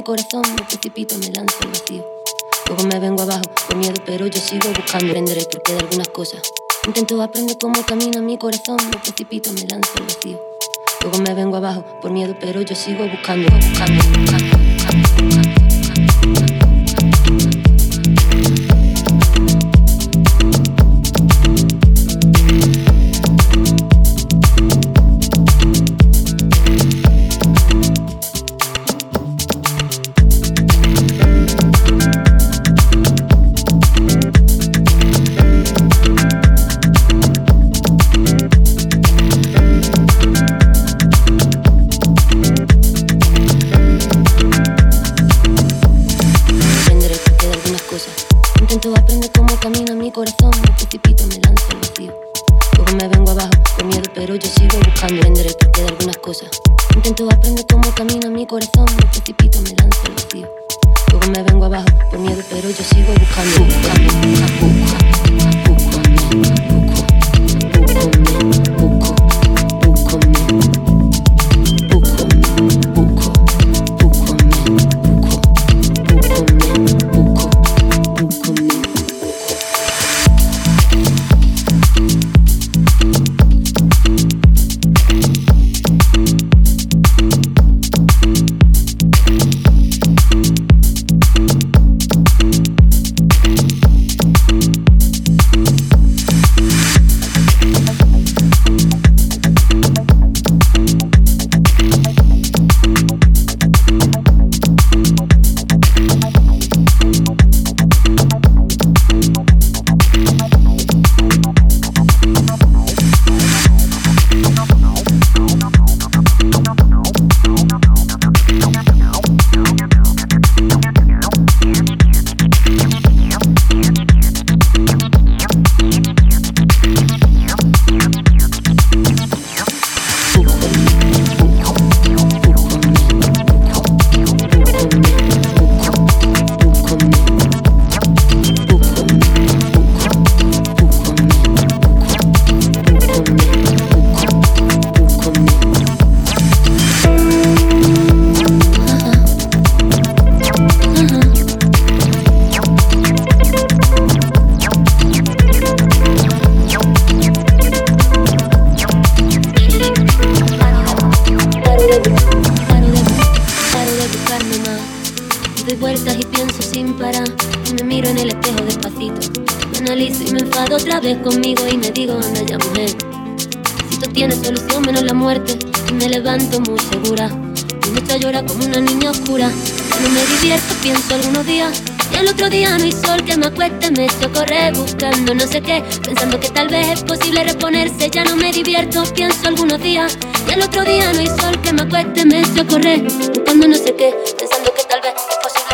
corazón, me precipito, me lanzo al vacío. Luego me vengo abajo por miedo, pero yo sigo buscando aprender el porqué de algunas cosas. Intento aprender cómo camina mi corazón, me precipito, me lanzo al vacío. Luego me vengo abajo por miedo, pero yo sigo buscando. Intento aprender cómo camina mi corazón, me precipito, me lanzo al vacío. Luego me vengo abajo por miedo, pero yo sigo buscando aprender el porqué de algunas cosas. Intento aprender cómo camina mi corazón, me precipito, me lanzo al vacío. Luego me vengo abajo por miedo, pero yo sigo buscando. Doy vueltas y pienso sin parar. Y me miro en el espejo despacito. Me analizo y me enfado otra vez conmigo. Y me digo, anda ya mujer, si tú tienes solución menos la muerte. Y me levanto muy segura. Mi noche llora como una niña oscura. Ya no me divierto, pienso algunos días. Y al otro día no hay sol que me acueste. Me echo a correr buscando no sé qué, pensando que tal vez es posible reponerse. Ya no me divierto, pienso algunos días. Y al otro día no hay sol que me acueste. Me echo a correr buscando no sé qué, pensando que tal vez es posible